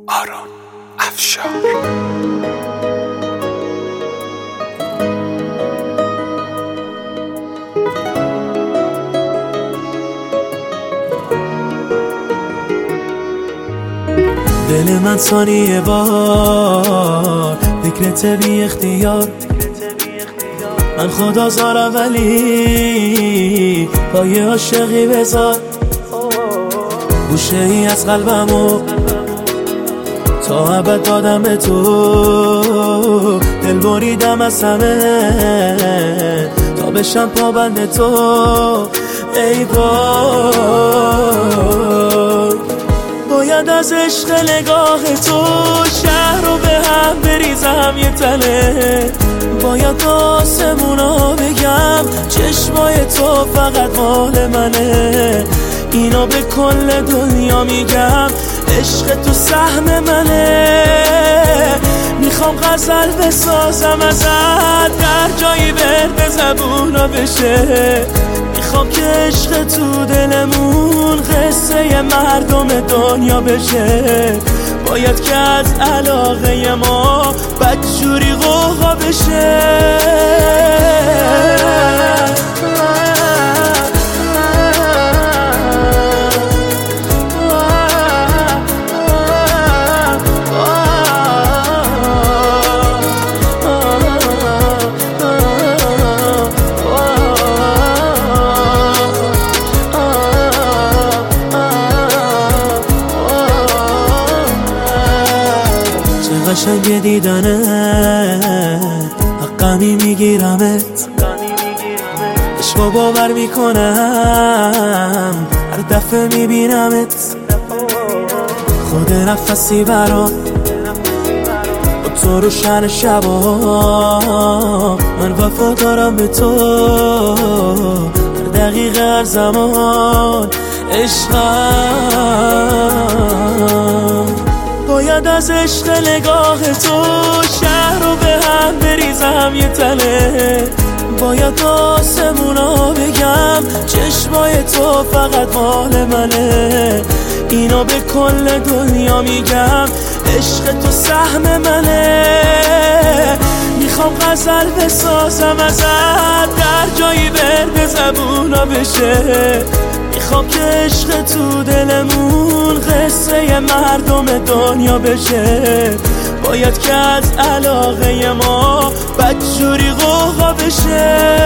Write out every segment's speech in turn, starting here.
آرون افشار. دل من ثانیه بار فکرت بی اختیار، من خدا زارم ولی پای عاشقی بذار. گوشه ای از قلبمو تا ابد دادم به تو، دل بریدم از همه تا بشم پابند تو. ای وای، باید از عشق نگاه تو شهر رو به هم بریزم یه تله. باید آسمونا بگم چشمای تو فقط مال منه. اینا به کل دنیا میگم عشق تو سهم منه. میخوام غزل بسازم ازت در جایی ورد زبونا بشه. میخوام که عشق تو دلمون قصه مردم دنیا بشه. باید که از علاقه ما بدجوری غوغا بشه. قشنگ دیدنه حقمی میگیرمت، عشقو باور میکنم هر دفعه میبینمت. خود نفسی برات با تو روشن شبا، من وفا دارم به تو هر دقیقه هر زمان. عشقم باید از عشق نگاه تو شهر رو به هم بریزم یه تله. باید آسمونا بگم چشمای تو فقط مال منه. اینا به کل دنیا میگم عشق تو سهم منه. میخوام غزل بسازم ازت در جایی ورد زبونا بشه. میخوام که عشق تو دلمون قصه مردم دنیا بشه. باید که از علاقه ما بدجوری غوغا بشه.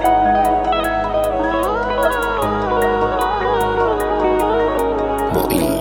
معین